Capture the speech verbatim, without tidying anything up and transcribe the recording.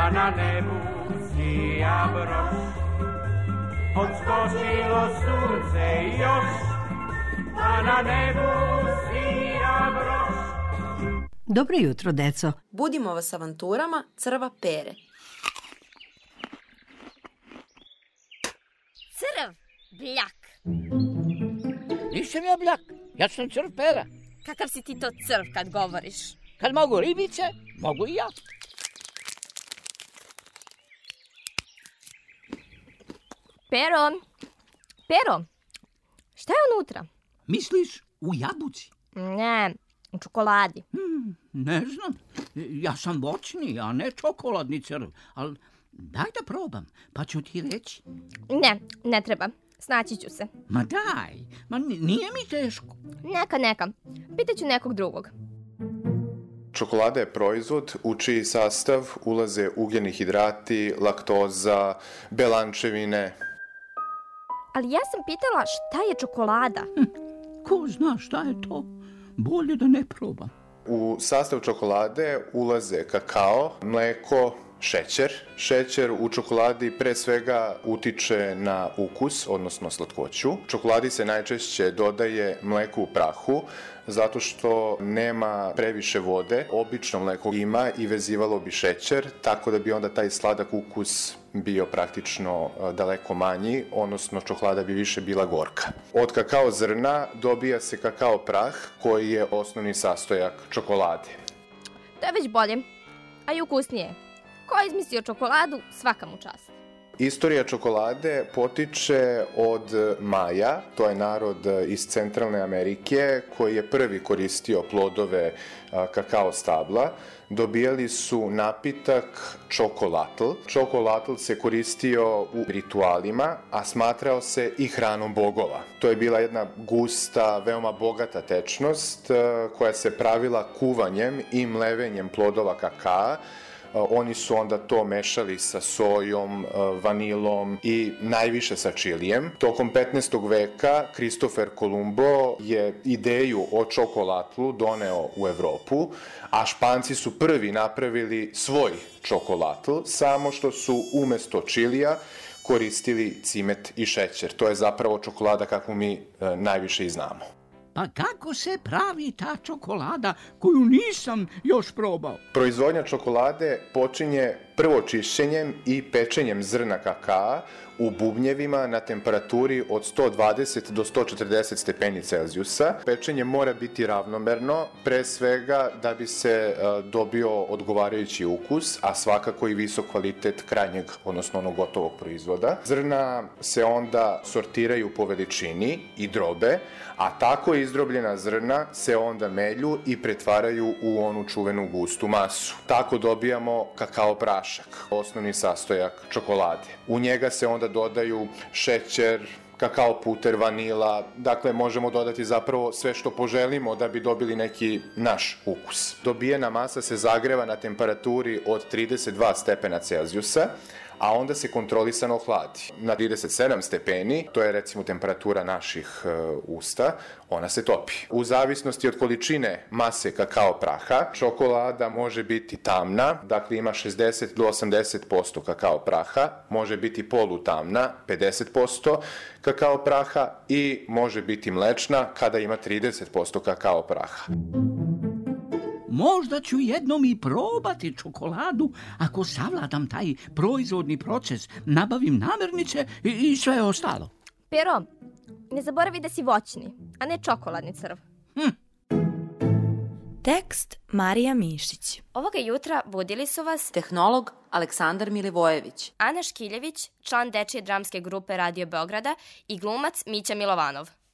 pa na nebu sija broš. Odskočilo sunce još, pa na nebu sija broš. Dobro jutro, deco. Budimo vas avanturama crva Pere. Crv, bljak. Nisam ja bljak, ja sam crv Pera. Kakav si ti to crv kad govoriš? Kad mogu ribice, mogu i ja. Pero, Pero, šta je unutra? Misliš u jabuci? Ne, u čokoladi. Hmm, ne znam, ja sam voćni, a ne čokoladni crv, ali daj da probam, pa ću ti reći. Ne, ne treba, snaći ću se. Ma daj, ma nije mi teško. Neka, neka, pitaću nekog drugog. Čokolada je proizvod u čiji sastav ulaze ugljeni hidrati, laktoza, belančevine. Ali ja sam pitala šta je čokolada. Hm, ko zna šta je to? Bolje da ne probam. U sastav čokolade ulaze kakao, mleko, šećer. Šećer u čokoladi pre svega utiče na ukus, odnosno slatkoću. Čokoladi se najčešće dodaje mleko u prahu, zato što nema previše vode. Obično mleko ima i vezivalo bi šećer, tako da bi onda taj sladak ukus bio praktično daleko manji, odnosno čokolada bi više bila gorka. Od kakao zrna dobija se kakao prah, koji je osnovni sastojak čokolade. To je već bolje, a i ukusnije. Ko je izmislio čokoladu, svaka mu čast. Istorija čokolade potiče od Maja, to je narod iz Centralne Amerike koji je prvi koristio plodove kakao stabla. Dobijali su napitak čokolatl. Čokolatl se koristio u ritualima, a smatrao se i hranom bogova. To je bila jedna gusta, veoma bogata tečnost koja se pravila kuvanjem i mlevenjem plodova kakaa. Oni su onda to mešali sa sojom, vanilom i najviše sa čilijem. Tokom petnaestog veka Kristofer Kolumbo je ideju o čokolatlu doneo u Evropu, a Španci su prvi napravili svoj čokolatl, samo što su umesto čilija koristili cimet i šećer. To je zapravo čokolada kakvu mi najviše i znamo. Pa kako se pravi ta čokolada koju nisam još probao? Proizvodnja čokolade počinje prvo čišćenjem i pečenjem zrna kakaa u bubnjevima na temperaturi od sto dvadeset do sto četrdeset stepeni Celzijusa. Pečenje mora biti ravnomerno, pre svega da bi se dobio odgovarajući ukus, a svakako i visok kvalitet krajnjeg, odnosno onog gotovog proizvoda. Zrna se onda sortiraju po veličini i drobe, a tako izdrobljena zrna se onda melju i pretvaraju u onu čuvenu gustu masu. Tako dobijamo kakao prašak, osnovni sastojak čokolade. U njega se onda dodaju šećer, kakao puter, vanila, dakle možemo dodati zapravo sve što poželimo da bi dobili neki naš ukus. Dobijena masa se zagreva na temperaturi od trideset dva stepena Celzijusa, a onda se kontrolisano hladi. Na trideset sedam stepeni, to je recimo temperatura naših e, usta, ona se topi. U zavisnosti od količine mase kakao praha, čokolada može biti tamna, dakle ima šezdeset do osamdeset posto kakao praha, može biti polutamna, pedeset posto kakao praha i može biti mlečna kada ima trideset posto kakao praha. Možda ću jednom i probati čokoladu ako savladam taj proizvodni proces, nabavim namirnice i, i sve ostalo. Pero, ne zaboravi da si voćni, a ne čokoladni crv. Hm. Tekst Marija Mišić. Ovoga jutra budili su vas tehnolog Aleksandar Milivojević, Ana Škiljević, član dečije dramske grupe Radio Beograda i glumac Mića Milovanov.